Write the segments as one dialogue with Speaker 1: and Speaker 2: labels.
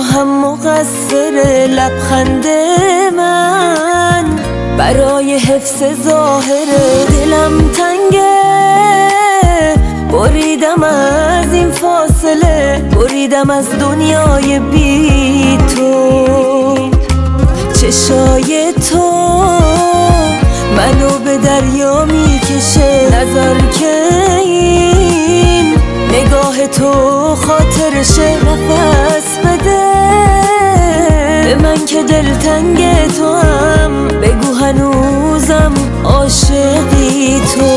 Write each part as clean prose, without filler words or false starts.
Speaker 1: هم مقصر لبخند من، برای حفظ ظاهر دلم تنگه. بریدم از این فاصله، بریدم از دنیای بی تو. چشای تو منو به دریا میکشه، نظر که این نگاه تو خاطرشه. نفس بده به من که دلتنگ تو هم، بگو هنوزم عاشقی تو.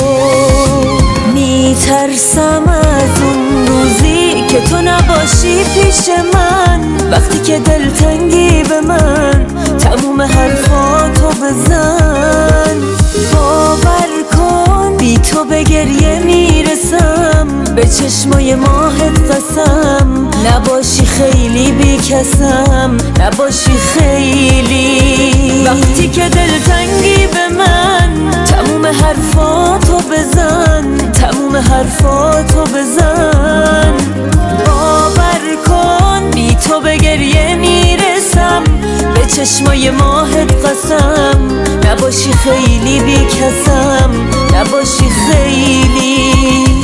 Speaker 1: میترسم از اون روزی که تو نباشی پیش من، وقتی که دلتنگی به من تموم حرفاتو بزن. باور کن بی تو به گریه میرسم، به چشمای ماهت قسم. نباشی خیلی بی کسم، نباشی خیلی. وقتی که دلتنگی به من تموم حرفاتو بزن، تموم حرفاتو بزن. باور کن بی تو به گریه میرسم، به چشمای ماهت قسم. نباشی خیلی بی کسم، نباشی خیلی.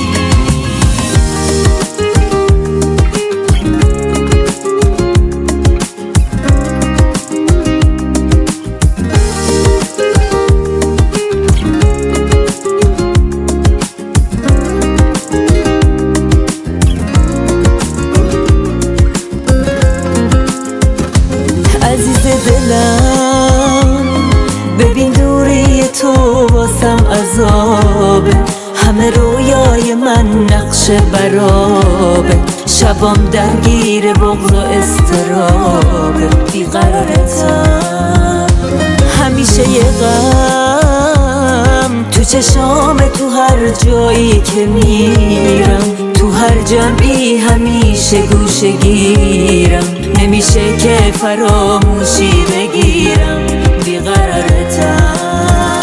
Speaker 1: عزیز دلم ببین دوری تو واسم عذابه، همه رویای من نقش برابه. شبام درگیر بغض و اضطرابه، بیقرارتم همیشه یه غم تو چشام، تو هر جایی که میرم، تو هر جمعی همیشه گوشه گیرم. نمیشه که فراموشی بگیرم، بیقرارتم.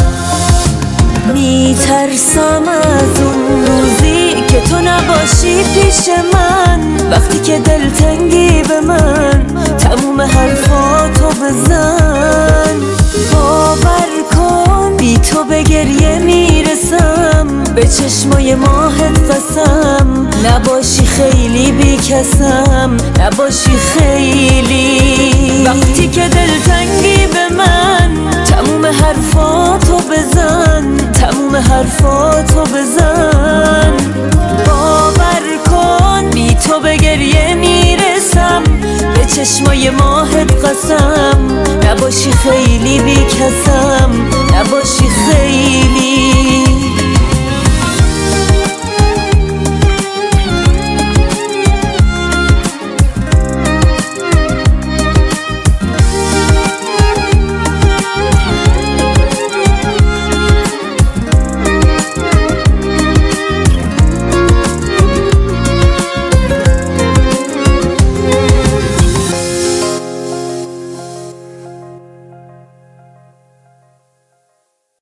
Speaker 1: میترسم از اون روزی که تو نباشی پیش من، وقتی که دلتنگی به من تموم حرفاتو بزن. باور کن بی تو به گریه میرسم، به چشمای ماهت قسم. نباشی خیلی بی کسم، نباشی خیلی. وقتی که دلتنگی به من تموم حرفاتو بزن، تموم حرفاتو بزن. باور کن بی تو به گریه میرسم، به چشمای ماهت قسم. نباشی خیلی بی کسم،